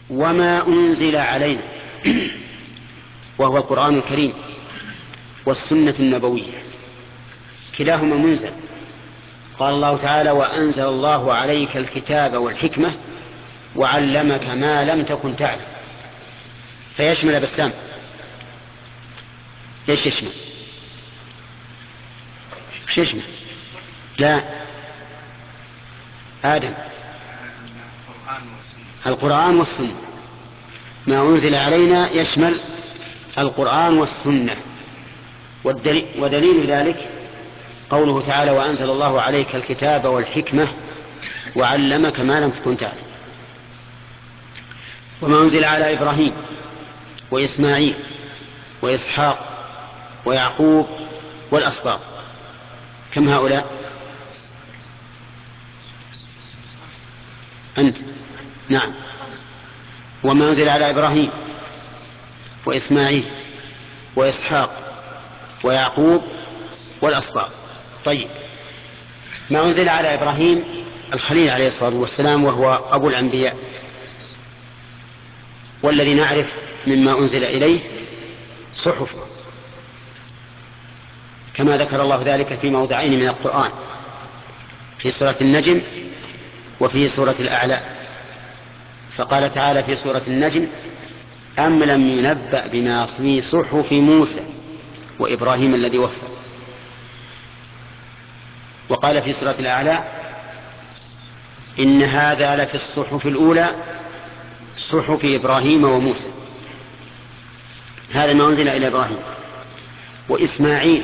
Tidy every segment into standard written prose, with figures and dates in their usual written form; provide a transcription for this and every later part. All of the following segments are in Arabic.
وما أنزل علينا وهو القرآن الكريم والسنة النبوية كلاهما منزل. قال الله تعالى: وأنزل الله عليك الكتاب والحكمة وعلمك ما لم تكن تعلم. فيشمل بسام، ايش يشمل؟ ايش يشمل؟ لا، آدم، القرآن والسنة. ما أنزل علينا يشمل القرآن والسنة. ودليل ذلك قوله تعالى: وأنزل الله عليك الكتاب والحكمة وعلمك ما لم تكن تعلم. وما أنزل على إبراهيم وإسماعيل وإسحاق ويعقوب والأسباط، كم هؤلاء؟ أنت؟ نعم. وما أنزل على إبراهيم وإسماعيل وإسحاق ويعقوب والأسباط. طيب، ما أنزل على إبراهيم الخليل عليه الصلاة والسلام، وهو أبو الأنبياء، والذي نعرف مما أنزل إليه صحف، كما ذكر الله ذلك في موضعين من القرآن، في سورة النجم وفي سورة الأعلى. فقال تعالى في سورة النجم: أم لم ينبأ بما في صحف موسى وإبراهيم الذي وفى. وقال في سورة الأعلى: إن هذا لفي الصحف الأولى صحف إبراهيم وموسى. هذا ما أنزل إلى إبراهيم. وإسماعيل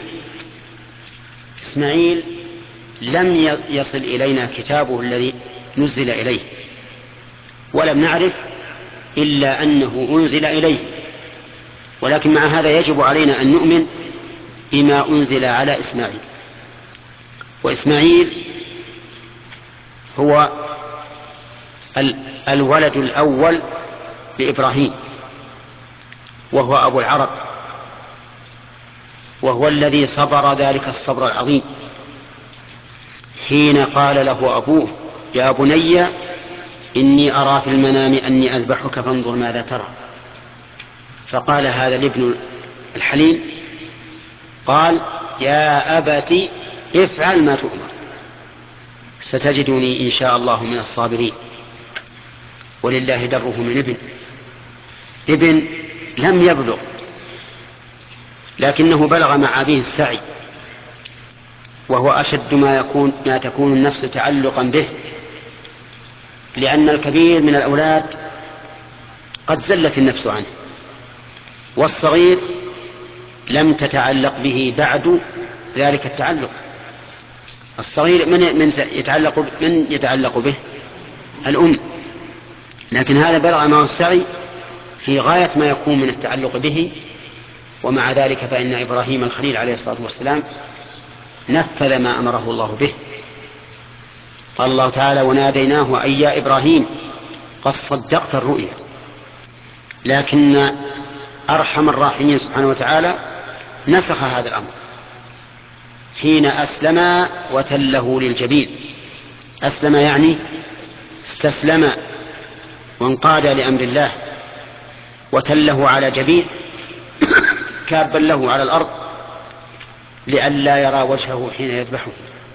لم يصل إلينا كتابه الذي نزل إليه، ولم نعرف إلا أنه أنزل إليه، ولكن مع هذا يجب علينا أن نؤمن بما أنزل على إسماعيل. وإسماعيل هو الولد الأول لإبراهيم، وهو أبو العرب، وهو الذي صبر ذلك الصبر العظيم حين قال له أبوه: يا بني إني أرى في المنام أني أذبحك فانظر ماذا ترى. فقال هذا الابن الحليم، قال: يا أبت افعل ما تؤمر ستجدني إن شاء الله من الصابرين. ولله دره من ابن لم يبلغ، لكنه بلغ مع أبيه السعي، وهو أشد ما تكون النفس تعلقا به، لأن الكبير من الأولاد قد زلت النفس عنه، والصغير لم تتعلق به بعد ذلك التعلق. الصغير من يتعلق به؟ الأم. لكن هذا بلغ معه السعي في غاية ما يكون من التعلق به، ومع ذلك فإن إبراهيم الخليل عليه الصلاة والسلام نفذ ما أمره الله به. قال الله تعالى: وناديناه أي يا إبراهيم قد صدقت الرؤيا. لكن أرحم الراحمين سبحانه وتعالى نسخ هذا الأمر حين أسلم وتله للجبين. أسلم يعني استسلم وانقاد لأمر الله، وتله على جبين كابا له على الأرض لئلا يرى وجهه حين يذبحه.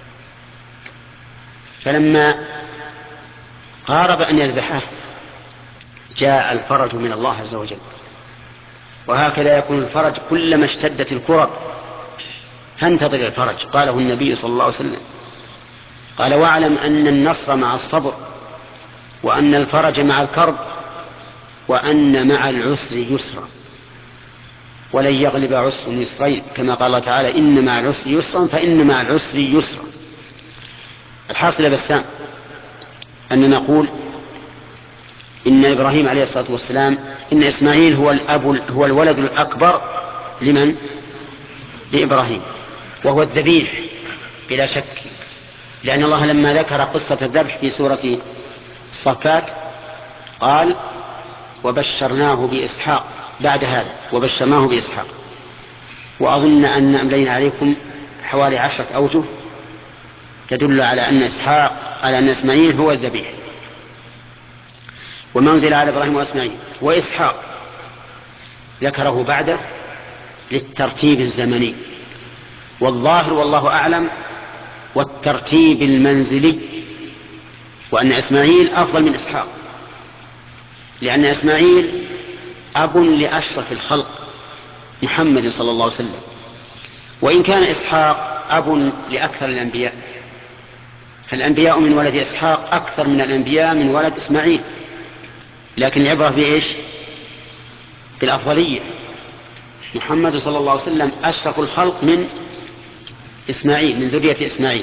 فلما قارب أن يذبحه جاء الفرج من الله عز وجل. وهكذا يكون الفرج كلما اشتدت الكرب فانتظر الفرج. قاله النبي صلى الله عليه وسلم، قال: واعلم أن النصر مع الصبر، وأن الفرج مع الكرب، وأن مع العسر يسرا، ولن يغلب عسر يسرين، كما قال الله تعالى: إن مع العسر يسرا فإن مع العسر يسرا. الحاصل يا بسام أن نقول إن إبراهيم عليه الصلاة والسلام، إن إسماعيل هو الولد الأكبر لمن؟ لإبراهيم، وهو الذبيح بلا شك، لأن الله لما ذكر قصة الذبح في سورة الصفات قال: وبشرناه بإسحاق. بعد هذا وبشرناه بإسحاق. وأظن أن أملينا عليكم حوالي 10 أوجه تدل على أن إسماعيل هو الذبيح. وما أنزل على إبراهيم وإسماعيل وإسحاق ذكره بعده للترتيب الزمني، والظاهر والله أعلم والترتيب المنزلي، وأن إسماعيل أفضل من إسحاق، لأن إسماعيل أب لأشرف الخلق محمد صلى الله عليه وسلم، وإن كان إسحاق أب لأكثر الأنبياء، فالأنبياء من ولد إسحاق أكثر من الأنبياء من ولد إسماعيل، لكن العبرة بإيش؟ بالأفضلية. محمد صلى الله عليه وسلم أشرف الخلق من إسماعيل، من ذرية إسماعيل.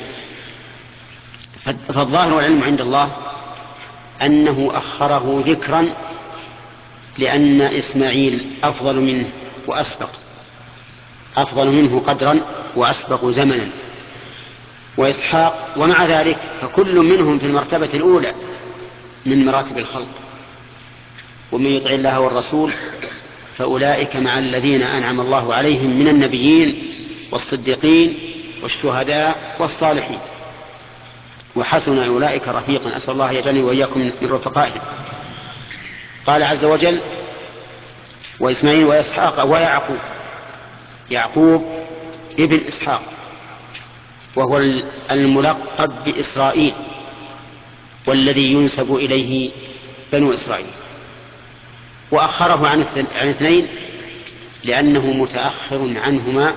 فالظاهر والعلم عند الله أنه أخره ذكرا لأن إسماعيل أفضل منه وأسبق، أفضل منه قدرا وأسبق زمنا، وإسحاق ومع ذلك فكل منهم في المرتبة الأولى من مراتب الخلق. ومن يطع الله والرسول فأولئك مع الذين أنعم الله عليهم من النبيين والصديقين والشهداء والصالحين وحسن أولئك رفيقا. أسأل الله يجعلني وإياكم من رفقائهم. قال عز وجل: وإسماعيل وإسحاق ويعقوب. يعقوب ابن إسحاق، وهو الملقب بإسرائيل، والذي ينسب إليه بنو إسرائيل. وأخره عن اثنين لأنه متأخر عنهما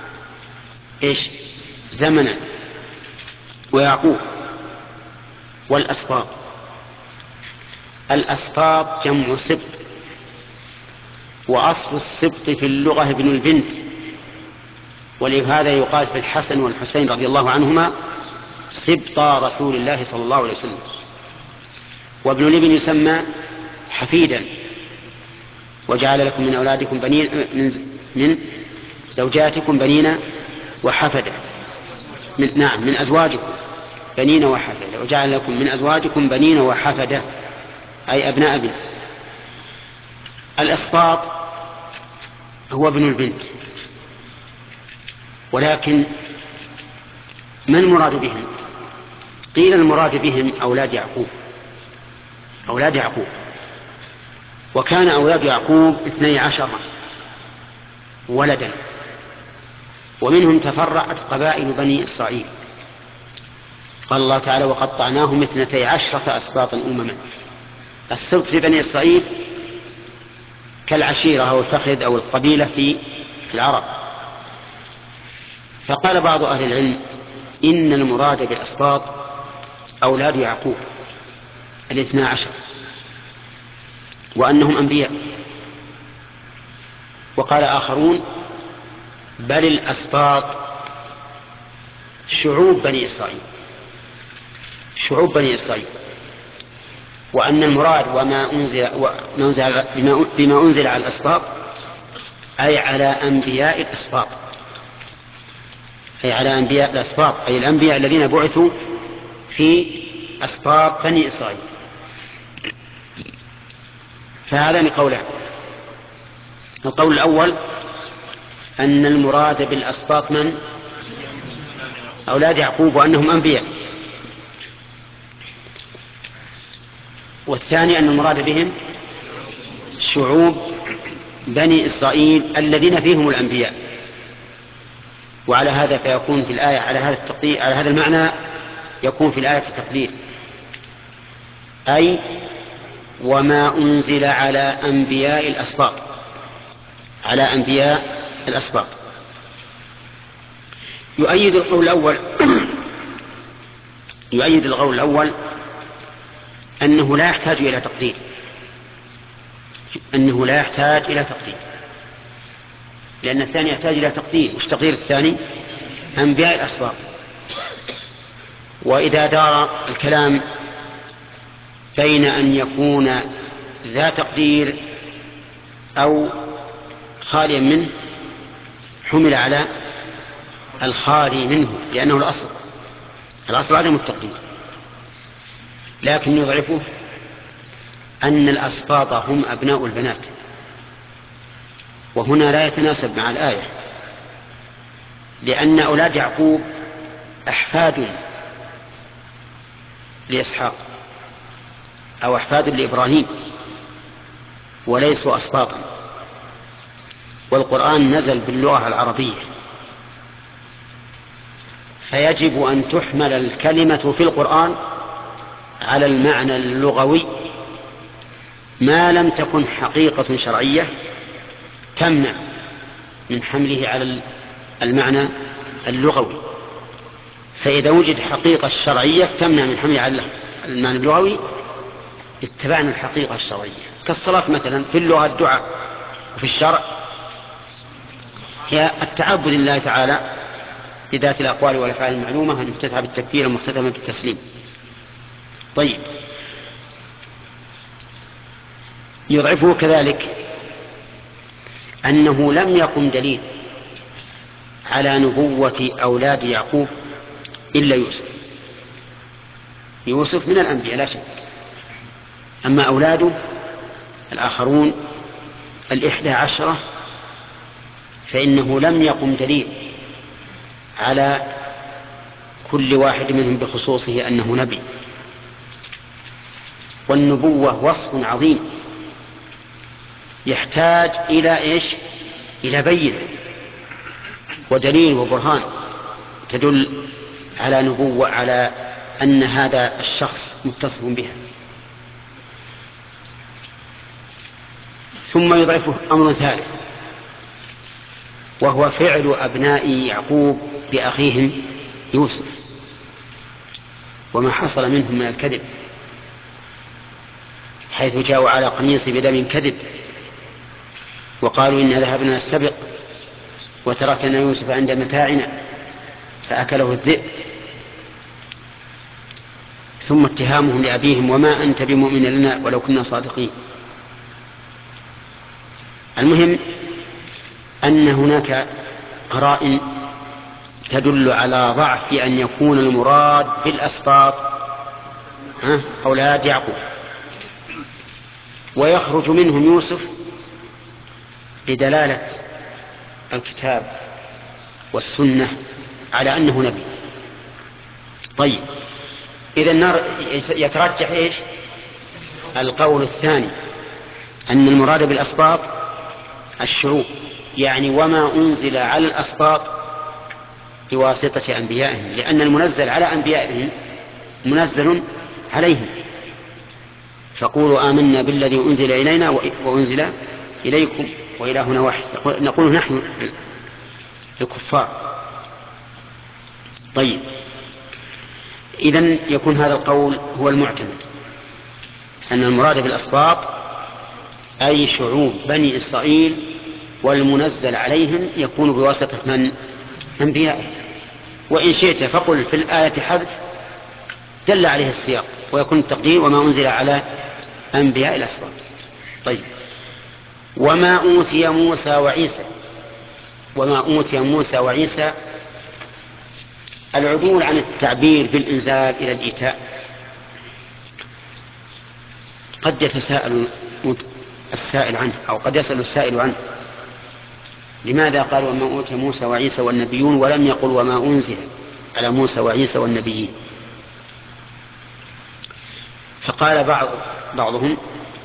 زمنا. ويعقوب والأسباط. الأسباط جمع سبط، وأصل السبط في اللغة ابن البنت، ولهذا يقال في الحسن والحسين رضي الله عنهما سبطا رسول الله صلى الله عليه وسلم. وابن الابن يسمى حفيدا. وجعل لكم من أولادكم بنين، من زوجاتكم بنين وحفدة، من أزواجكم بنين وحفدة. وجعل لكم من أزواجكم بنين وحفدة، أي أبناء ابن. الأسباط هو ابن البنت، ولكن ما المراد بهم؟ قيل المراد بهم أولاد يعقوب، أولاد يعقوب. وكان أولاد يعقوب 12 ولدا، ومنهم تفرعت قبائل بني إسرائيل. قال الله تعالى: وقطعناهم 12 أسباطا أمما. السبط في بني إسرائيل كالعشيرة أو الفخذ أو القبيلة في العرب. فقال بعض أهل العلم إن المراد بالأسباط أولاد يعقوب 12، وأنهم أنبياء. وقال آخرون بل الأسباط شعوب بني إسرائيل، شعوب بني إسرائيل، وأن المراد بما أنزل على الأسباط أي على أنبياء الأسباط، أي على أنبياء الأسباط، أي الأنبياء الذين بعثوا في أسباط بني إسرائيل. فهذان قولان: القول الأول أن المراد بالأسباط من؟ أولاد يعقوب، وأنهم أنبياء. والثاني أن المراد بهم شعوب بني إسرائيل الذين فيهم الأنبياء. وعلى هذا فيكون في الآية على هذا التقدير، على هذا المعنى يكون في الآية تقدير، أي وما أنزل على أنبياء الأسباط، على أنبياء الأسباط. يؤيد القول الأول يؤيد القول الأول أنه لا يحتاج إلى تقدير، أنه لا يحتاج إلى تقدير، لأن الثاني يحتاج إلى تقدير. وش تقدير الثاني؟ أنبياء الأسباط. وإذا دار الكلام بين أن يكون ذا تقدير أو خاليا منه حمل على الخالي منه، لأنه الأصل عدم التقدير. لكن يضعفه أن الأسباط هم أبناء البنات، وهنا لا يتناسب مع الآية، لأن أولاد يعقوب أحفاد لإسحاق أو أحفاد لإبراهيم، وليسوا أسباطا، والقرآن نزل باللغة العربية، فيجب أن تحمل الكلمة في القرآن على المعنى اللغوي ما لم تكن حقيقة شرعية تمنع من حمله على المعنى اللغوي. فإذا وجد حقيقة شرعية تمنع من حمله على المعنى اللغوي اتبعنا الحقيقة الشرعية، كالصلاة مثلا في اللغة الدعاء، وفي الشرع هي التعبد لله تعالى بذات الأقوال والأفعال المعلومة المفتتحة بالتكبير المختتمة بالتسليم. طيب، يضعفه كذلك أنه لم يقم دليل على نبوة أولاد يعقوب إلا يوسف. يوسف من الأنبياء لا شك، أما أولاده الآخرون 11 فإنه لم يقم دليل على كل واحد منهم بخصوصه أنه نبي. والنبوة وصف عظيم يحتاج إلى إيش؟ إلى بينة ودليل وبرهان تدل على نبوة، على أن هذا الشخص متصف بها. ثم يضعفه أمر ثالث، وهو فعل أبناء يعقوب بأخيهم يوسف وما حصل منهم من الكذب، حيث جاءوا على قميص بدم كذب وقالوا إنا ذهبنا نستبق وتركنا يوسف عند متاعنا فأكله الذئب، ثم اتهامهم لأبيهم وما أنت بمؤمن لنا ولو كنا صادقين. المهم أن هناك قرائن تدل على ضعف أن يكون المراد بالأسباط أولاد يعقوب، ويخرج منهم يوسف بدلالة الكتاب والسنة على أنه نبي. طيب، إذا يترجح إيش؟ القول الثاني أن المراد بالأسباط الشعوب، يعني وما أنزل على الأسباط بواسطة أنبيائهم، لأن المنزل على أنبيائهم منزل عليهم. فقولوا آمنا بالذي أنزل إلينا وأنزل إليكم وإلهنا واحد، نقول نحن الكفار. طيب، إذن يكون هذا القول هو المعتمد، أن المراد بالأسباط أي شعوب بني إسرائيل، والمنزل عليهم يكون بواسطة من؟ أنبيائهم. وإن شئت فقل في الآية حذف دل عليه السياق، ويكون التقدير وما أنزل على أنبياء الأسباط. طيب، وما أوتي موسى وعيسى. وما أوتي موسى وعيسى العدول عن التعبير بالإنزال إلى الإيتاء. قد يتساءل السائل عنه، أو قد يسأل السائل عنه، لماذا قال وما أوتي موسى وعيسى والنبيون ولم يقل وما أنزل على موسى وعيسى والنبيين؟ فقال بعضهم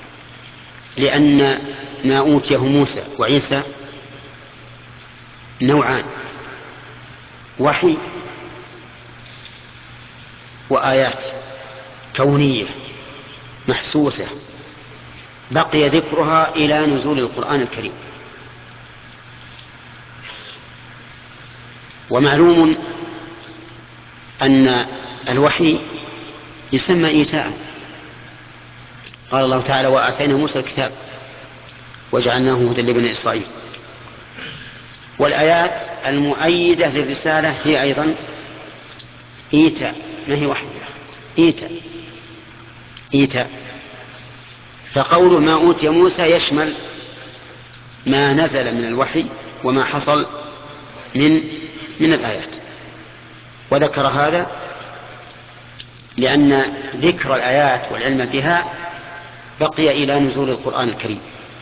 لأن ما أوتيه موسى وعيسى نوعان: وحي وآيات كونية محسوسة بقي ذكرها إلى نزول القرآن الكريم. ومعلوم أن الوحي يسمى إيتاء، قال الله تعالى وآتينا موسى الكتاب وجعلناه هدى لبني إسرائيل. والآيات المؤيدة للرسالة هي أيضا إيتاء، ما هي وحي، إيتاء. فقوله ما أوتي موسى يشمل ما نزل من الوحي وما حصل من الآيات. وذكر هذا لأن ذكر الآيات والعلم بها بقي إلى نزول القرآن الكريم.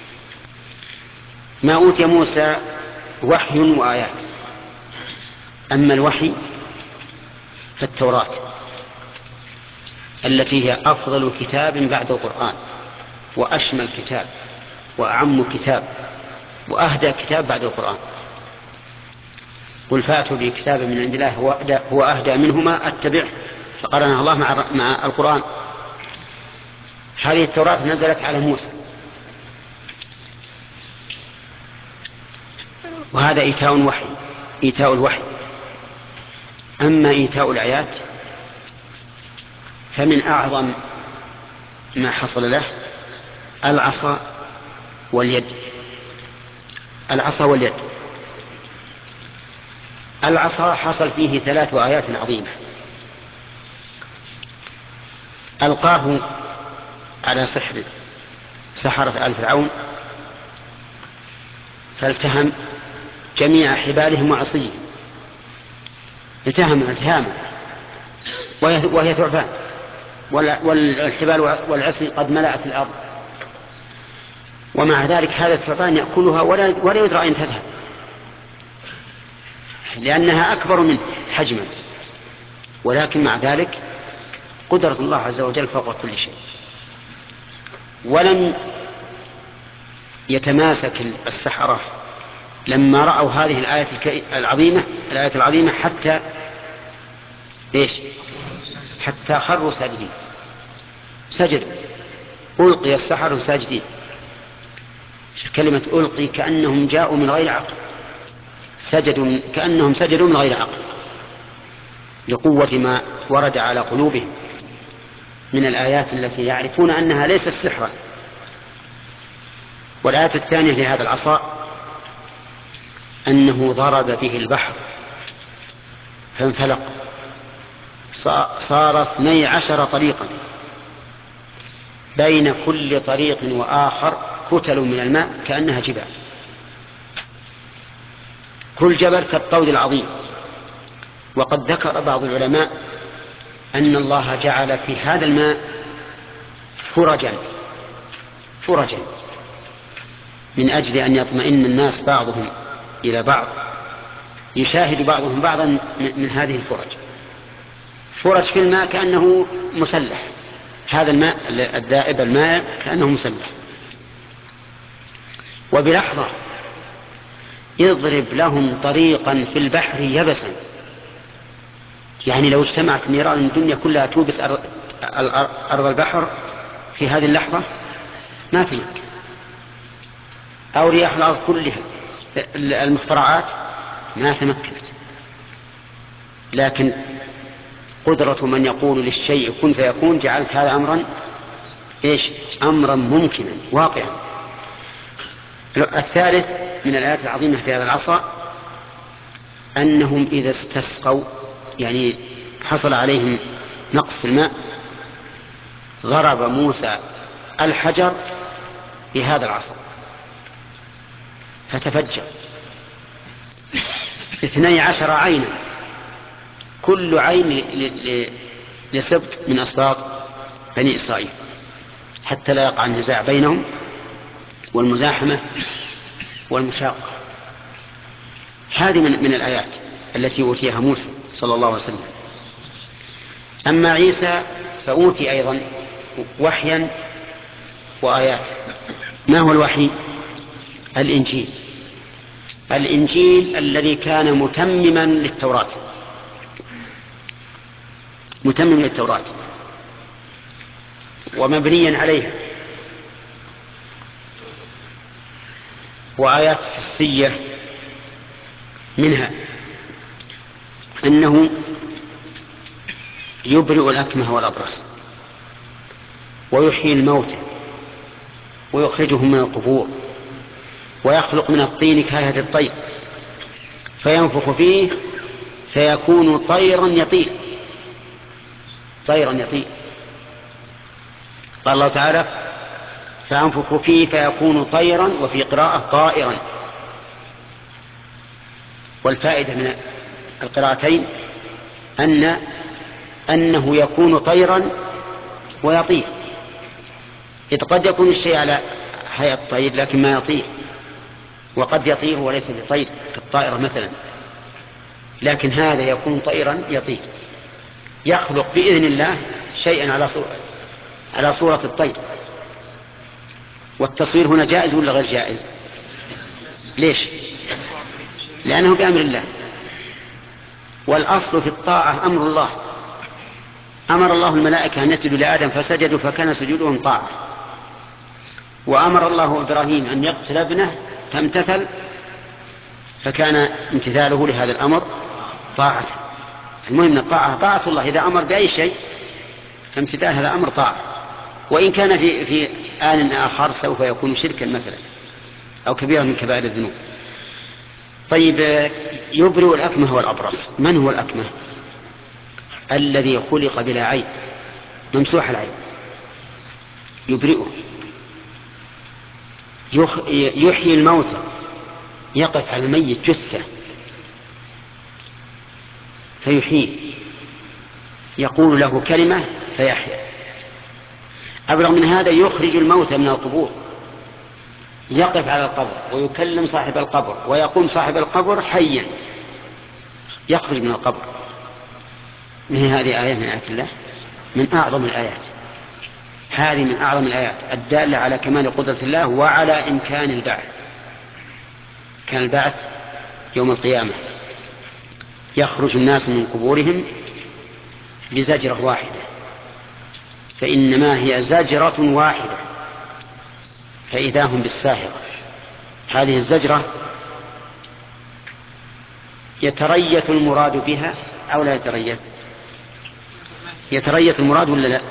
ما أوتي موسى وحي وآيات. أما الوحي فالتوراة التي هي أفضل كتاب بعد القرآن وأشمل كتاب، وأعم كتاب وأهدى كتاب بعد القرآن. قل فأتوا بكتاب من عند الله هو أهدى منهما أتبعه، فقرنها الله مع القرآن. هذه التوراة نزلت على موسى، وهذا إيتاء الوحي. أما إيتاء الآيات فمن أعظم ما حصل له العصا واليد. العصا حصل فيه 3 آيات عظيمة. ألقاه على سحرة آل فرعون فالتهم جميع حبالهم وعصيهم، التهاما وهي ثعبان، والحبال والعصي قد ملأت الأرض، ومع ذلك هذا الثعبان يأكلها ولا يدرى أين تذهب، لأنها أكبر منه حجما، ولكن مع ذلك قدرة الله عز وجل فوق كل شيء. ولم يتماسك السحرة لما رأوا هذه الآية العظيمة حتى خروا ساجدين، سجدوا، ألقي السحرة ساجدين. كلمة ألقي كأنهم جاءوا من غير عقل، كأنهم سجدوا من غير عقل، لقوة ما ورد على قلوبهم من الآيات التي يعرفون أنها ليست سحرا. والآية الثانية لهذا العصا أنه ضرب به البحر فانفلق، صار 12 طريقا، بين كل طريق وآخر كتل من الماء كأنها جبال، كل جبل كالطود العظيم. وقد ذكر بعض العلماء أن الله جعل في هذا الماء فرجا من أجل أن يطمئن الناس بعضهم إلى بعض، يشاهد بعضهم بعضا من هذه فرج في الماء كأنه مسلح، هذا الماء الدائب الماء كأنه مسلح. وبلحظة يضرب لهم طريقا في البحر يبسا، يعني لو اجتمعت نيران الدنيا كلها توبس أرض البحر في هذه اللحظة ما تمكن، أو رياح الأرض كلها المخترعات ما تمكنت. لكن قدرة من يقول للشيء كن فيكون جعلت هذا أمرا ممكنا واقعا. الثالث من الآيات العظيمة في هذا العصا أنهم إذا استسقوا، يعني حصل عليهم نقص في الماء، ضرب موسى الحجر بهذا العصا فتفجر 12 عينا، كل عين لسبط من أسباط بني إسرائيل، حتى لا يقع النزاع بينهم والمزاحمة والمشاقة. هذه من الآيات التي أوتيها موسى صلى الله عليه وسلم. أما عيسى فأوتي أيضا وحيا وآيات. ما هو الوحي؟ الإنجيل الذي كان متمما للتوراة ومبنيا عليها، وآيات حسية منها أنه يبرئ الأكمه والأبرص ويحيي الموتى ويخرجهم من القبور ويخلق من الطين كهيئة الطير فينفخ فيه فيكون طيرا يطير. قال الله تعالى فأنفخ فيه فيكون طيرا، وفي قراءة طائرا. والفائدة من القراءتين أنه يكون طيرا ويطير، إذ قد يكون الشيء على هيئة الطير لكن ما يطير، وقد يطير وليس بطير كالطائرة مثلا، لكن هذا يكون طيرا يطير، يخلق بإذن الله شيئا على صورة الطير. والتصوير هنا جائز ولا غير جائز؟ ليش؟ لأنه بأمر الله، والأصل في الطاعة أمر الله. أمر الله الملائكة أن يسجدوا لآدم فسجدوا فكان سجودهم طاعة، وأمر الله إبراهيم أن يقتل ابنه فامتثل فكان امتثاله لهذا الأمر طاعة. المهم أن الطاعة طاعة الله، إذا أمر بأي شيء فامتثال هذا أمر طاعة، وإن كان في آن آخر سوف يكون شركا مثلا أو كبيرا من كبائر الذنوب. طيب، يبرئ الأكمه والأبرص. من هو الأكمه؟ الذي خلق بلا عين، ممسوح العين، يبرئه. يحيي الموتى، يقف على الميت جثة فيحييه، يقول له كلمة فيحيا. أبلغ من هذا، يخرج الموتى من القبور، يقف على القبر ويكلم صاحب القبر ويقوم صاحب القبر حيا يخرج من القبر. هذه آية من آيات الله، من أعظم الآيات. هذه من أعظم الآيات الدالة على كمال قدرة الله وعلى إمكان البعث. كان البعث يوم القيامة، يخرج الناس من قبورهم بزجرة واحدة، فإنما هي زجرة واحدة فإذا هم بالساهرة. هذه الزجرة يتريث المراد بها أو لا يتريث؟ يتريث المراد ولا لا؟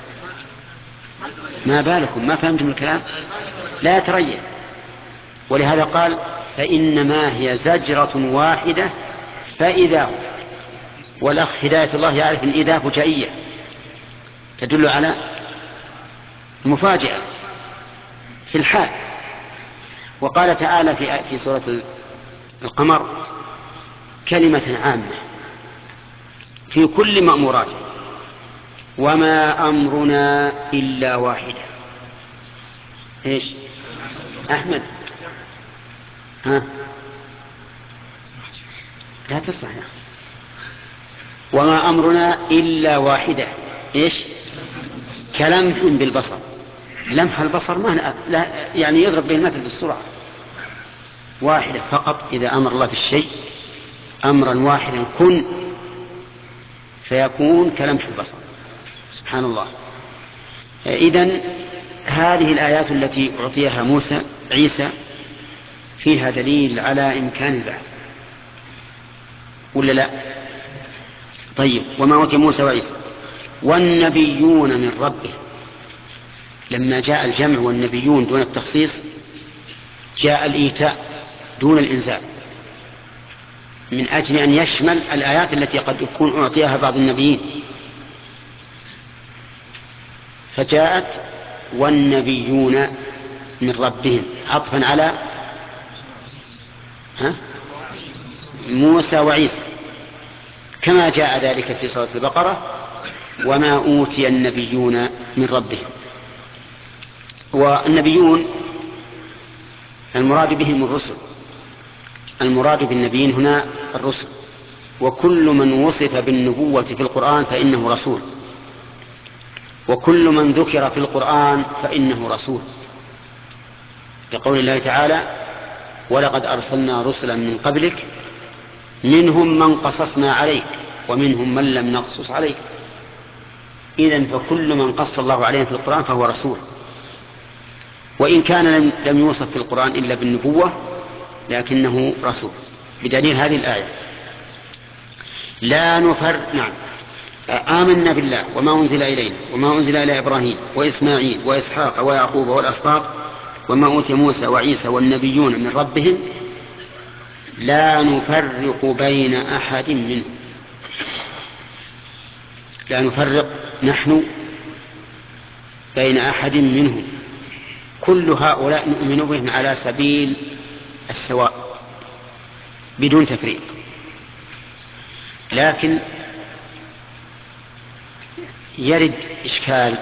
ما بالكم، ما فهمتم الكلام؟ لا يتريث. ولهذا قال فإنما هي زجرة واحدة فإذا هم. والأخ هداية الله يعرف أن إذا فجائية تدل على مفاجأة في الحال. وقال تعالى في سورة القمر كلمة عامة في كل مأموراته: وما أمرنا إلا واحدة. إيش أحمد؟ ها؟ لا تصح. وما أمرنا إلا واحدة. إيش؟ كلمح بالبصر. لمح البصر ما لا يعني يضرب به المثل بالسرعة. واحدة فقط. إذا أمر الله بالشيء أمرا واحدا كن فيكون كلمح البصر. سبحان الله. إذن هذه الآيات التي أعطيها عيسى فيها دليل على إمكان البعث ولا لا؟ طيب، وما أوتي موسى وعيسى والنبيون من ربه. لما جاء الجمع والنبيون دون التخصيص جاء الإيتاء دون الإنزال، من أجل أن يشمل الآيات التي قد يكون أعطيها بعض النبيين. فجاءت والنبيون من ربهم عطفا على موسى وعيسى، كما جاء ذلك في سورة البقرة: وما أوتي النبيون من ربهم. والنبيون المراد بهم الرسل، المراد بالنبيين هنا الرسل، وكل من وصف بالنبوة في القرآن فإنه رسول، وكل من ذكر في القرآن فإنه رسول، لقول الله تعالى: ولقد أرسلنا رسلا من قبلك منهم من قصصنا عليك ومنهم من لم نقصص عليك. إذن فكل من قص الله عليه في القرآن فهو رسول، وإن كان لم يوصف في القرآن إلا بالنبوة لكنه رسول، بدليل هذه الآية: لا نفرق. نعم، آمنا بالله وما أنزل إلينا وما أنزل إلى إبراهيم وإسماعيل وإسحاق ويعقوب والأسباط وما أوتي موسى وعيسى والنبيون من ربهم لا نفرق بين أحد منهم. لا نفرق نحن بين أحد منهم، كل هؤلاء نؤمن بهم على سبيل السواء بدون تفريق. لكن يرد إشكال،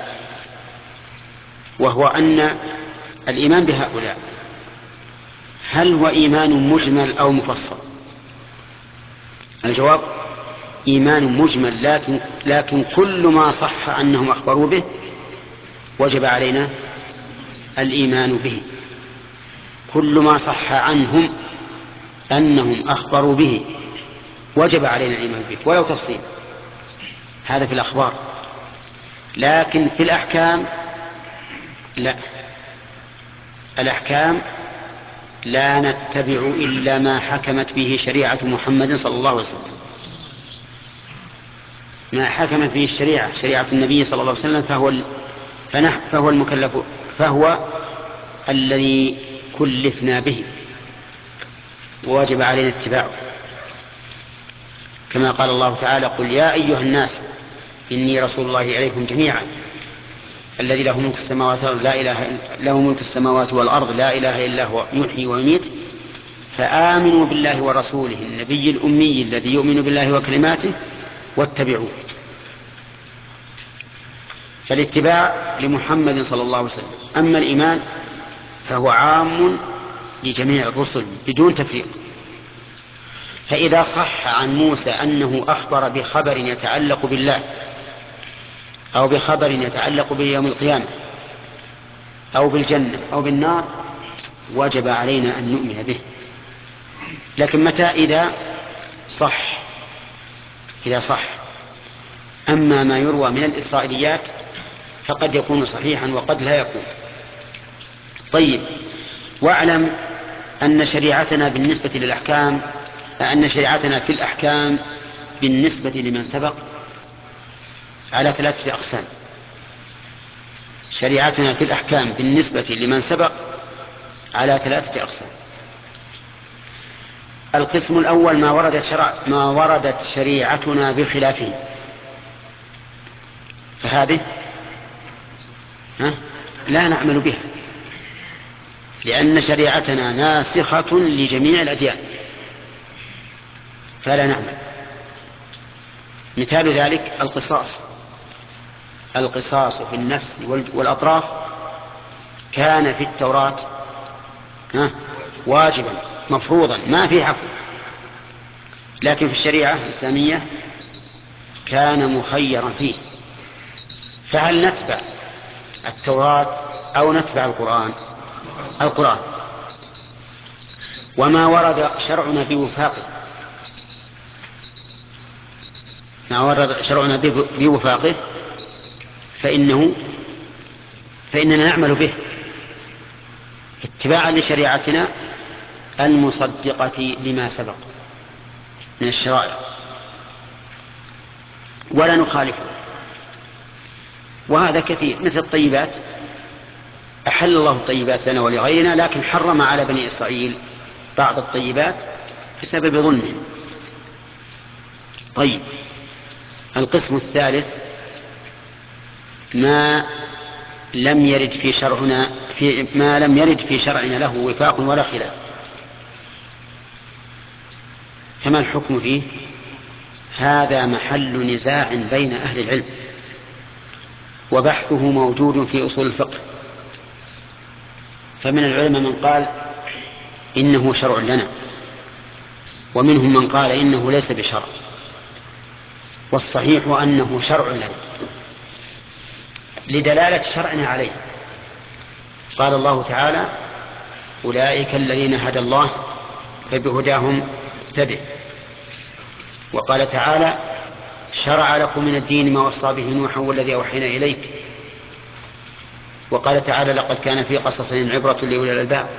وهو أن الإيمان بهؤلاء هل هو إيمان مجمل أو مفصل؟ الجواب: إيمان مجمل، لكن كل ما صح أنهم أخبروا به وجب علينا الإيمان به. كل ما صح عنهم أنهم أخبروا به وجب علينا الإيمان به ولو تفصيل. هذا في الأخبار. لكن في الأحكام لا، الأحكام لا نتبع إلا ما حكمت به شريعة محمد صلى الله عليه وسلم. ما حكمت به الشريعة، شريعة النبي صلى الله عليه وسلم، فهو المكلف، فهو الذي كلفنا به وواجب علينا اتباعه. كما قال الله تعالى: قل يا أيها الناس إني رسول الله إليكم جميعا الذي له ملك السماوات والأرض لا إله إلا هو يحيي ويميت فآمنوا بالله ورسوله النبي الأمي الذي يؤمن بالله وكلماته واتبعوه. فالاتباع لمحمد صلى الله عليه وسلم. أما الإيمان فهو عام لجميع الرسل بدون تفريق. فإذا صح عن موسى أنه أخبر بخبر يتعلق بالله أو بخبر يتعلق بيوم القيامة أو بالجنة أو بالنار وجب علينا أن نؤمن به. لكن متى؟ إذا صح. أما ما يروى من الإسرائيليات فقد يكون صحيحا وقد لا يكون. طيب، واعلم أن شريعتنا في الأحكام بالنسبة لمن سبق على 3 أقسام. شريعتنا في الأحكام بالنسبة لمن سبق على 3 أقسام. القسم الأول ما وردت شريعتنا بخلافه، فهذه لا نعمل بها، لأن شريعتنا ناسخة لجميع الأديان فلا نعمل. مثال ذلك القصاص في النفس والأطراف كان في التوراة واجبا مفروضا ما في عفو، لكن في الشريعة الإسلامية كان مخيرا فيه. فهل نتبع التوراة أو نتبع القرآن؟ وما ورد شرعنا بوفاقه فإننا نعمل به اتباعا لشريعتنا المصدقة لما سبق من الشرائع ولا نخالفه. وهذا كثير، مثل الطيبات، أحل الله الطيبات لنا ولغيرنا، لكن حرم على بني إسرائيل بعض الطيبات بسبب ظلمهم. طيب، القسم الثالث ما لم يرد في شرعنا له وفاق ولا خلاف. فما الحكم فيه؟ هذا محل نزاع بين أهل العلم، وبحثه موجود في أصول الفقه. فمن العلماء من قال إنه شرع لنا، ومنهم من قال إنه ليس بشرع، والصحيح أنه شرع لنا لدلالة شرعنا عليه. قال الله تعالى: أولئك الذين هدى الله فبهداهم اقتدع. وقال تعالى: شرع لكم من الدين ما وصى به نوحا والذي أوحينا إليك. وقال تعالى: لقد كان في قصصهم عبرة لأولي الألباب.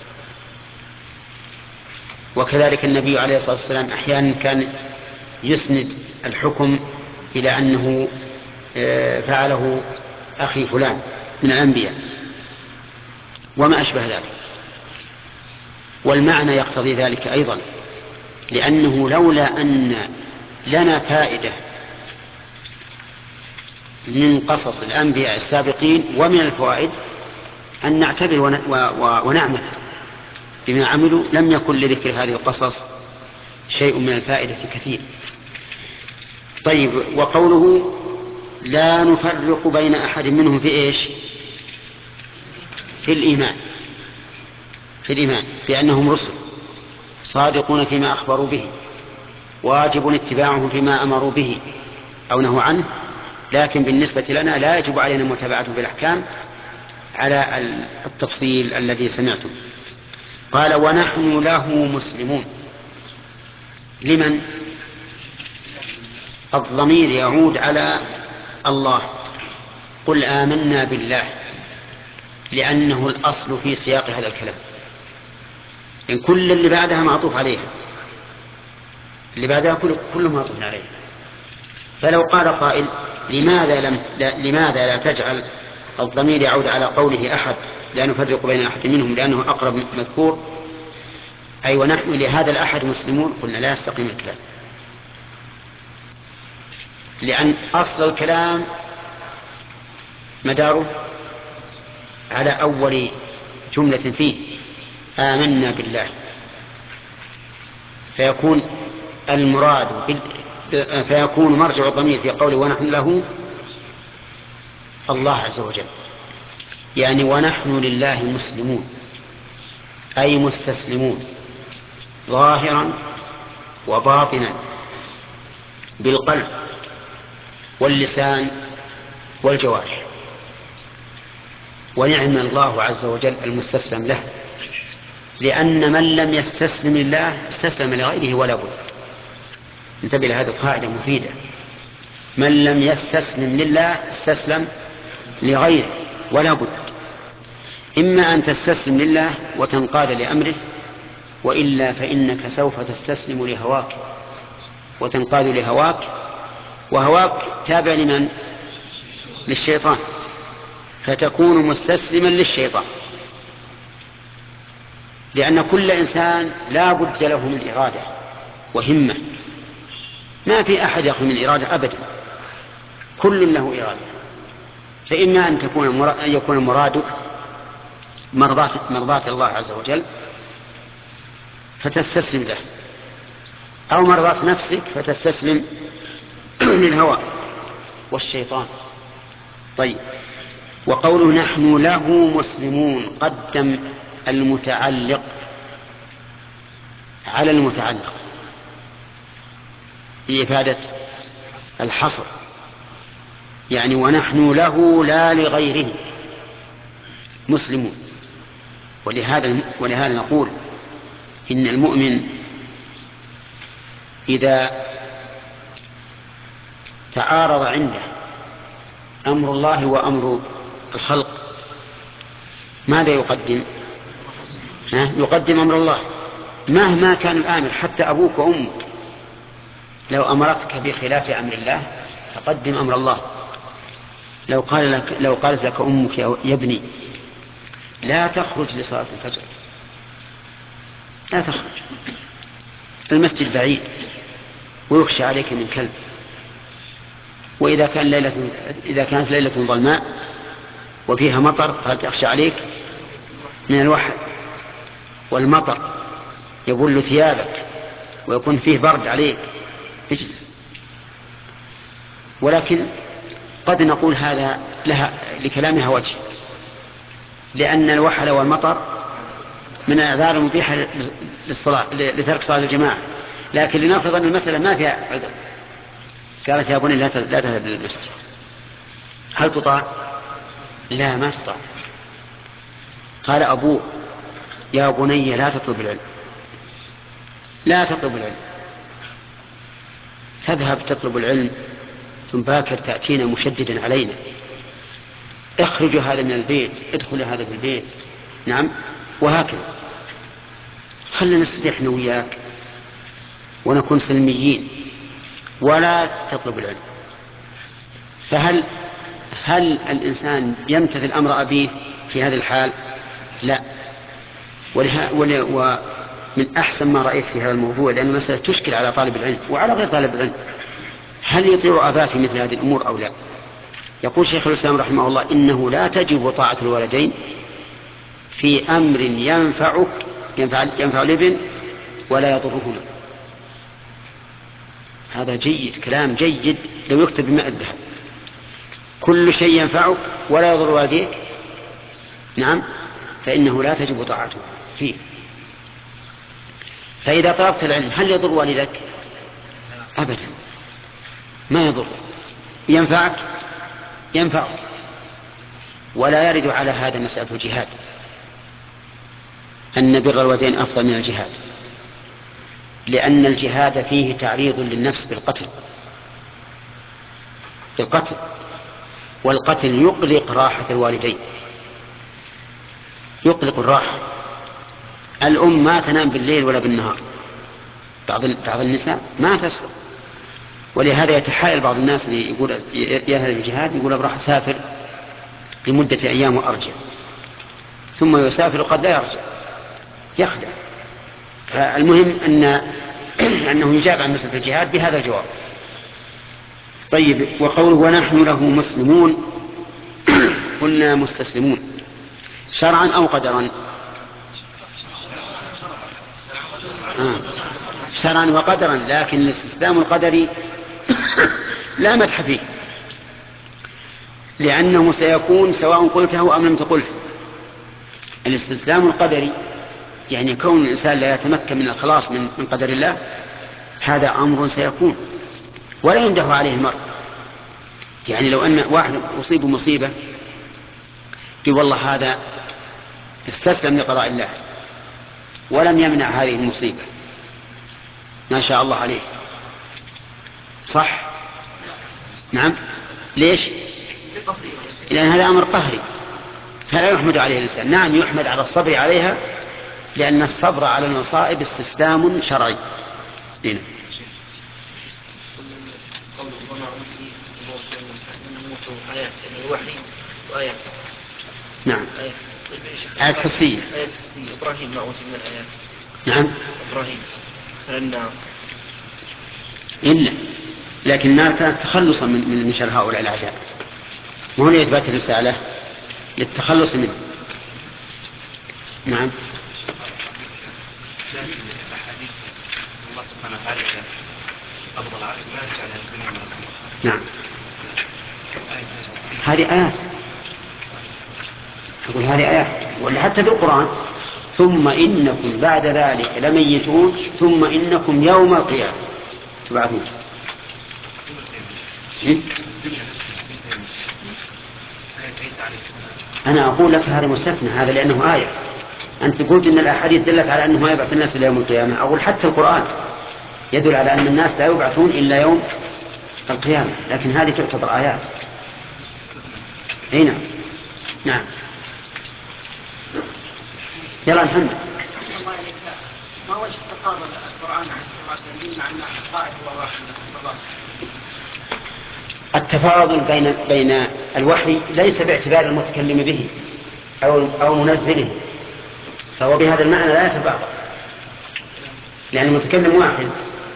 وكذلك النبي عليه الصلاة والسلام أحيانا كان يسند الحكم إلى أنه فعله أخي فلان من الأنبياء وما أشبه ذلك. والمعنى يقتضي ذلك أيضا، لأنه لولا أن لنا فائدة من قصص الأنبياء السابقين ومن الفوائد أن نعتبر ونعمل بما عملوا لم يكن لذكر هذه القصص شيء من الفائدة كثير. طيب، وقوله لا نفرق بين أحد منهم في إيش؟ في الإيمان بأنهم رسل صادقون فيما أخبروا به، واجب اتباعهم فيما أمروا به أو نهوا عنه، لكن بالنسبة لنا لا يجب علينا متابعته بالأحكام على التفصيل الذي سمعتم. قال ونحن له مسلمون. لمن؟ الضمير يعود على الله. قل آمنا بالله، لأنه الأصل في سياق هذا الكلام، إن كل اللي بعدها معطوف عليها، اللي بعدها كله معطوف عليها. فلو قال قائل لماذا لا تجعل الضمير يعود على قوله أحد لا نفرق بين أحد منهم لأنه أقرب مذكور، أي ونحن لهذا الأحد مسلمون، قلنا لا يستقيم الكلام، لأن أصل الكلام مداره على أول جملة فيه آمنا بالله، فيكون مرجع الضمير في قوله ونحن له الله عز وجل، يعني ونحن لله مسلمون، أي مستسلمون ظاهرا وباطنا بالقلب واللسان والجوارح. ونعم الله عز وجل المستسلم له، لأن من لم يستسلم لله استسلم لغيره ولا بد. انتبه لهذه القاعدة مفيدة، من لم يستسلم لله استسلم لغيره ولا بد. إما أن تستسلم لله وتنقاد لأمره، وإلا فإنك سوف تستسلم لهواك وتنقاد لهواك، وهواك تابع لمن؟ للشيطان، فتكون مستسلما للشيطان، لأن كل إنسان لا بد له من إرادة وهمة، ما في أحد يخلو من إرادة أبدا، كل له إرادة. فإما أن يكون مرادك مرضاة الله عز وجل فتستسلم له، أو مرضاة نفسك فتستسلم للهوى والشيطان. طيب، وقوله نحن له مسلمون قدم المتعلق على المتعلق لإفادة الحصر، يعني ونحن له لا لغيره مسلمون. ولهذا نقول إن المؤمن إذا تعارض عنده أمر الله وأمر الخلق ماذا يقدم؟ يقدم أمر الله مهما كان الآمر، حتى أبوك وأمك لو أمرتك بخلاف أمر الله فقدم أمر الله. لو قالت لك أمك يا ابني لا تخرج لصلاة الفجر، لا تخرج، المسجد بعيد ويخشى عليك من كلب، وإذا كانت ليلة ظلماء وفيها مطر قالت أخشى عليك من الوحل والمطر يبل ثيابك ويكون فيه برد عليك، اجلس. ولكن قد نقول هذا لكلامها وجه، لأن الوحل والمطر من الأعذار المبيحة لترك صلاة الجماعة، لكن لنفرض أن المسألة ما فيها عذر، قالت يا بني لا تذهب للمسجد، هل تطاع؟ لا، ما تطاع. قال أبوه يا بني لا تطلب العلم، لا تطلب العلم، تذهب تطلب العلم ثم باكر تأتينا مشددا علينا، اخرج هذا من البيت، ادخل هذا في البيت، نعم، وهكذا. خلنا نستريح وياك ونكون سلميين ولا تطلب العلم. هل الإنسان يمتثل أمر أبيه في هذه الحال؟ لا. ومن أحسن ما رأيت في هذا الموضوع، لأن المسألة تشكل على طالب العلم وعلى غير طالب العلم، هل يطيع أباه في مثل هذه الأمور أو لا؟ يقول شيخ الإسلام رحمه الله إنه لا تجب طاعة الوالدين في أمر ينفع الابن ولا يضرهما. هذا جيد، كلام جيد لو يكتب بماء الذهب. كل شيء ينفعك ولا يضر والديك، نعم، فإنه لا تجب طاعته فيه. فإذا طلبت العلم هل يضر والدك؟ أبدا، ما يضر، ينفعك ولا يرد على هذا مسألة الجهاد، أن بر الوالدين أفضل من الجهاد، لأن الجهاد فيه تعريض للنفس بالقتل، والقتل يقلق راحة الوالدين، يقلق الراحة. الأم ما تنام بالليل ولا بالنهار، بعض النساء ما تسكت، ولهذا يتحايل بعض الناس اللي يقول يذهب الجهاد، يقول أبغى أسافر لمدة أيام وأرجع، ثم يسافر قد لا يرجع، يخدع. فالمهم أنه يجاب عن مسألة الجهاد بهذا الجواب. طيب، وقوله ونحن له مسلمون، قلنا مستسلمون شرعا أو قدرا؟ شرعا وقدرا، لكن الاستسلام القدري لا مدح فيه، لأنه سيكون سواء قلته أم لم تقله. الاستسلام القدري يعني كون الإنسان لا يتمكن من الخلاص من قدر الله، هذا أمر سيكون ولا يمدح عليه المرء. يعني لو أن واحد أصيب مصيبة يقول والله هذا استسلم لقضاء الله ولم يمنع هذه المصيبة، ما شاء الله عليه، صح؟ نعم. ليش؟ لأن هذا أمر قهري، فلا يحمد عليه الإنسان. نعم، يحمد على الصبر عليها، لأن الصبر على المصائب استسلام شرعي. هنا نعم، آيات حسية. إبراهيم ما أوتي من الآيات. نعم، إبراهيم فلنا إلا لكن النار كانت تخلصا من شر هؤلاء الأعداء، وهنا يثبت الرسالة للتخلص منه. نعم. الله سبحانه وتعالى أفضل عبد ما جعل الدنيا من الأمر. نعم، هذه آيات، أقول هذه آيات، ولا حتى بالقرآن ثم إنكم بعد ذلك لميتون ثم إنكم يوم القيامة تبعثون. أنا أقول لك هذا مستثنى، هذا لأنه آية. أنت قلت إن الأحاديث دلت على أنه يبعث الناس إلى يوم القيامة، أقول حتى القرآن يدل على أن الناس لا يبعثون إلا يوم القيامة، لكن هذه تعتبر آيات. هنا نعم. يلا محمد. ما وجه تفاضل القرآن عن التراث مع أن القائد هو واحد؟ التفاضل بين الوحي ليس باعتبار المتكلم به أو منزله، فهو بهذا المعنى لا يتفاضل، لأن المتكلم واحد،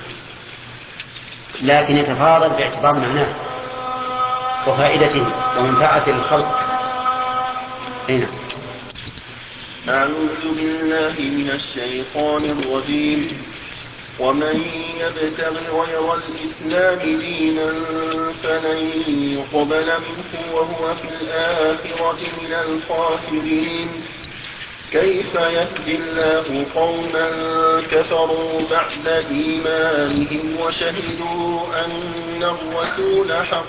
لكن يتفاضل باعتبار معناه وفائدته ومنفعته للخلق. هنا أعوذ بالله من الشيطان الرجيم. ومن يبتغ غير الإسلام دينا فلن يقبل منه وهو في الآخرة من الخاسرين. كيف يهدي الله قوما كفروا بعد إيمانهم وشهدوا أن الرسول حق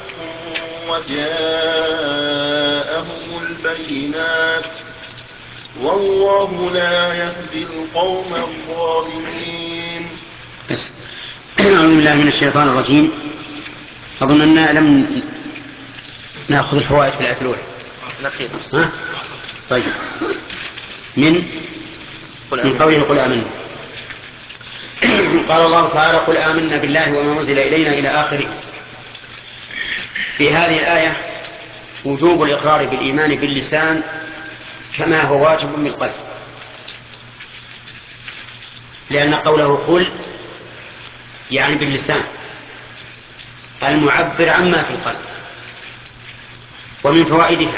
وجاءهم البينات والله لا يهدي القوم الظالمين. أعوذ بالله من الشيطان الرجيم. أظن أننا لم نأخذ الفوائد في الآية الأولى. طيب، من قوله قل آمنا. قال الله تعالى قل آمنا بالله وما أنزل إلينا إلى آخره. في هذه الآية وجوب الإقرار بالإيمان باللسان كما هو واجب بالقلب، لأن قوله قل يعني باللسان المعبر عما في القلب. ومن فوائدها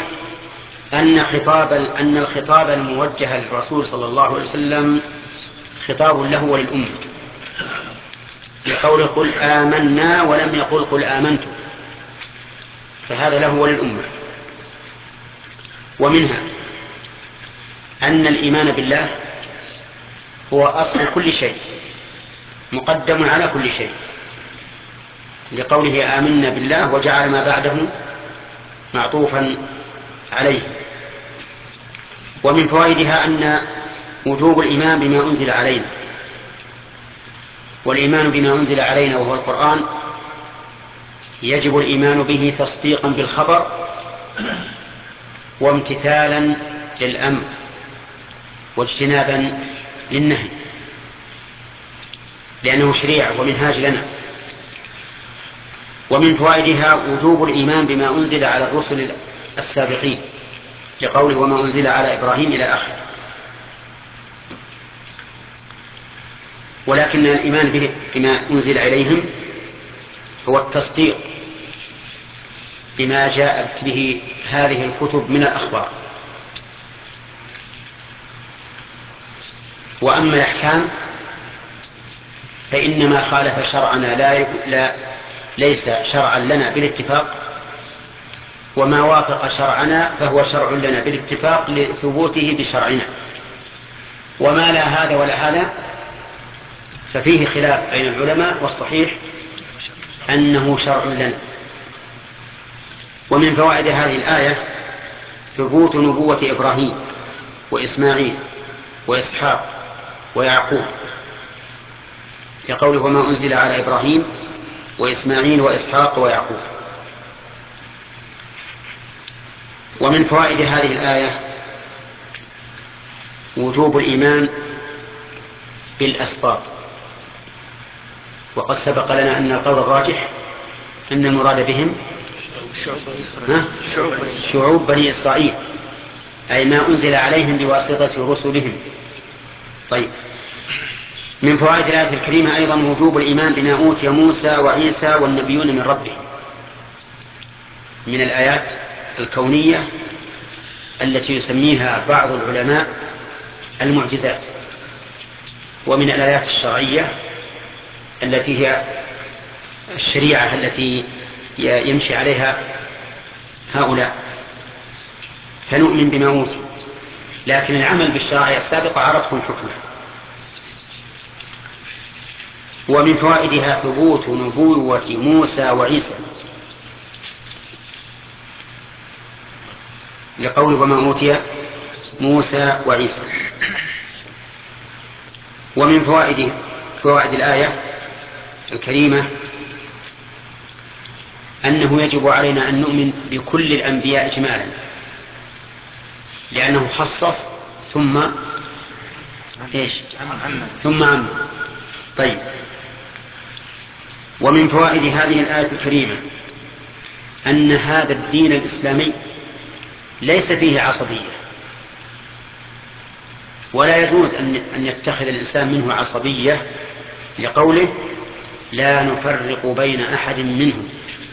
أن الخطاب الموجه للرسول صلى الله عليه وسلم خطاب له وللأمة، بقوله قل آمنا ولم يقل قل آمنت، فهذا له وللأمة. ومنها أن الإيمان بالله هو أصل كل شيء، مقدم على كل شيء، لقوله آمنا بالله وجعل ما بعده معطوفا عليه. ومن فوائدها أن وجوب الإيمان بما أنزل علينا، والإيمان بما أنزل علينا وهو القرآن يجب الإيمان به تصديقا بالخبر وامتثالا للأمر واجتنابا للنهي، لأنه شريعة ومنهاج لنا. ومن فوائدها وجوب الإيمان بما أنزل على الرسل السابقين، لقوله وما أنزل على إبراهيم إلى آخره. ولكن الإيمان بما أنزل إليهم هو التصديق بما جاءت به هذه الكتب من الأخبار. وأما الأحكام فإنما خالف شرعنا ليس شرعا لنا بالاتفاق، وما وافق شرعنا فهو شرع لنا بالاتفاق لثبوته بشرعنا، وما لا هذا ولا هذا ففيه خلاف بين العلماء، والصحيح أنه شرع لنا. ومن فوائد هذه الآية ثبوت نبوة إبراهيم وإسماعيل وإسحاق ويعقوب، لقوله وما أنزل على إبراهيم وإسماعيل وإسحاق ويعقوب. ومن فوائد هذه الآية وجوب الإيمان بالأسباط، وقد سبق لنا أن القول الراجح أن المراد بهم شعوب بني إسرائيل، أي ما أنزل عليهم بواسطة رسلهم. طيب، من فوائد الآية الكريمة أيضا وجوب الإيمان بما أوتي موسى وعيسى والنبيون من ربهم من الآيات الكونية التي يسميها بعض العلماء المعجزات، ومن الآيات الشرعية التي هي الشريعة التي يمشي عليها هؤلاء، فنؤمن بما أوتي، لكن العمل بالشرائع السابقة عرفهم حكمه. ومن فوائدها ثبوت نبوة موسى وعيسى، لقوله وما أوتي موسى وعيسى. ومن فوائد الآية الكريمة أنه يجب علينا أن نؤمن بكل الأنبياء إجمالا، لأنه خصص ثم عم. طيب، ومن فوائد هذه الآية الكريمة أن هذا الدين الإسلامي ليس فيه عصبية، ولا يجوز أن يتخذ الإنسان منه عصبية، لقوله لا نفرق بين أحد منهم،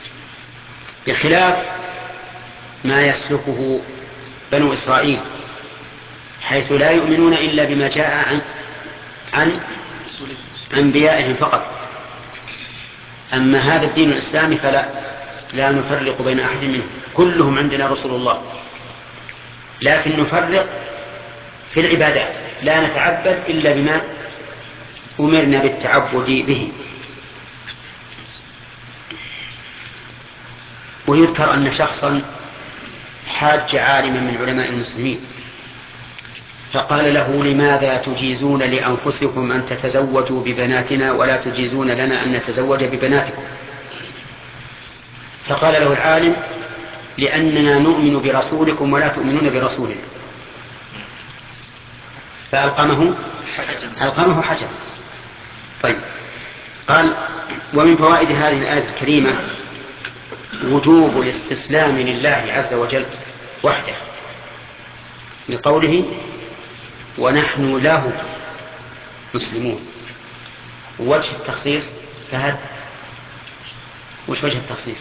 بخلاف ما يسلكه بنو إسرائيل، حيث لا يؤمنون إلا بما جاء عن أنبيائهم فقط. أما هذا الدين الإسلامي لا نفرق بين أحد منهم، كلهم عندنا رسول الله، لكن نفرق في العبادات، لا نتعبد إلا بما أمرنا بالتعبد به. ويذكر أن شخصا حاج عالما من علماء المسلمين فقال له لماذا تجيزون لأنفسكم أن تتزوجوا ببناتنا ولا تجيزون لنا أن نتزوج ببناتكم؟ فقال له العالم لأننا نؤمن برسولكم ولا تؤمنون برسولنا، فألقمه حجر. طيب، قال ومن فوائد هذه الآية الكريمة وجوب الاستسلام لله عز وجل وحده، لقوله ونحن له مسلمون. وجه التخصيص فهد وش وجه التخصيص؟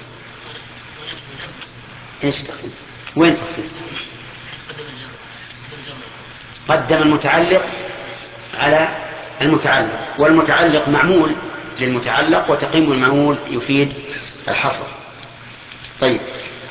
ايش التخصيص؟ وين التخصيص؟ قدم المتعلق على المتعلق، والمتعلق معمول للمتعلق، وتقييم المعمول يفيد الحصر. طيب،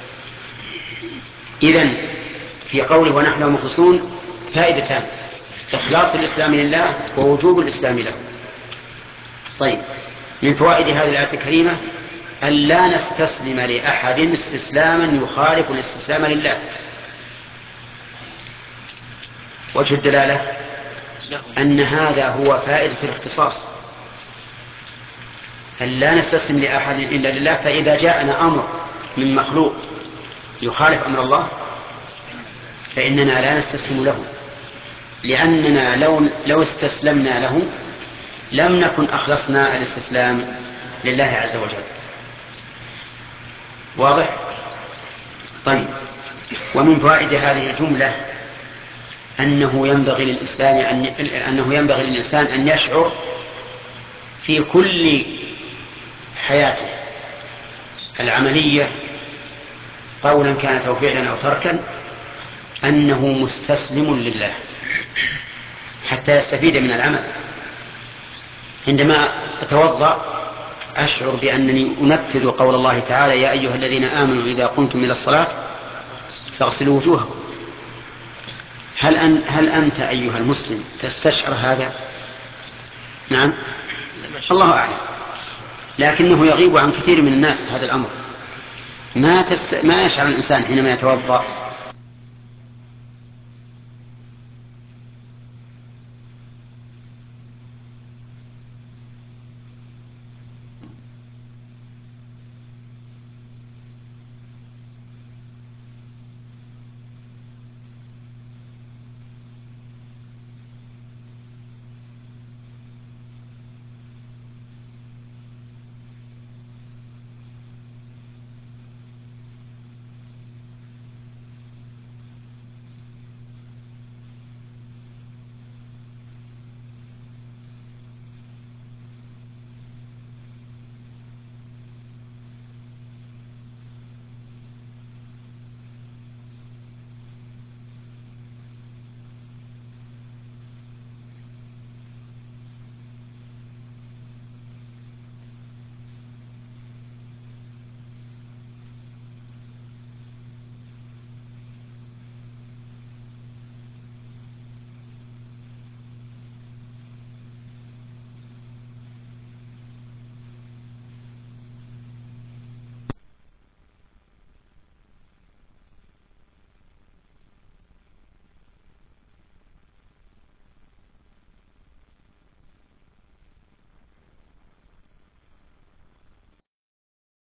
إذن في قوله ونحن مخلصون فائدتان: إخلاص الإسلام لله ووجوب الإسلام له. طيب، من فوائد هذه الآية الكريمة أن لا نستسلم لأحد استسلاما يخالف الاستسلام لله، وجه الدلالة أن هذا هو فائدة الاختصاص، فلا نستسلم لأحد إلا لله. فإذا جاءنا أمر من مخلوق يخالف أمر الله فإننا لا نستسلم له، لأننا لو استسلمنا له لم نكن أخلصنا الاستسلام لله عز وجل. واضح؟ طيب. ومن فوائد هذه الجملة أنه ينبغي للإنسان أن يشعر في كل حياته العملية قولا كانت أو فعلا أو تركا أنه مستسلم لله حتى يستفيد من العمل. عندما أتوضأ أشعر بأنني أنفذ قول الله تعالى: يا أيها الذين آمنوا إذا قمتم إلى الصلاة فاغسلوا وجوهكم. هل أنت أيها المسلم تستشعر هذا؟ نعم، الله أعلم، لكنه يغيب عن كثير من الناس هذا الأمر. ما يشعر الإنسان حينما يتوضأ